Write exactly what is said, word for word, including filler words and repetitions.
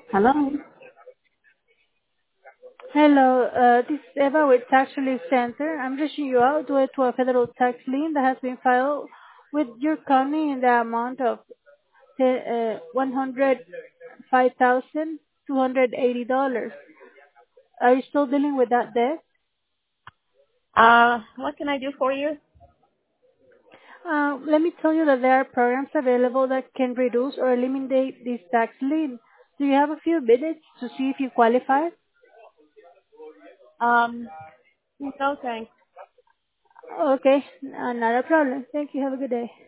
Hello. Hello, uh, this is Eva with Tax Relief Center. I'm reaching you out due to a federal tax lien that has been filed with your county in the amount of uh, one hundred five thousand two hundred eighty dollars. Are you still dealing with that debt? Uh, what can I do for you? Uh, let me tell you that there are programs available that can reduce or eliminate this tax lien. Do you have a few minutes to see if you qualify? Um, no thanks. Okay, uh, not a problem. Thank you. Have a good day.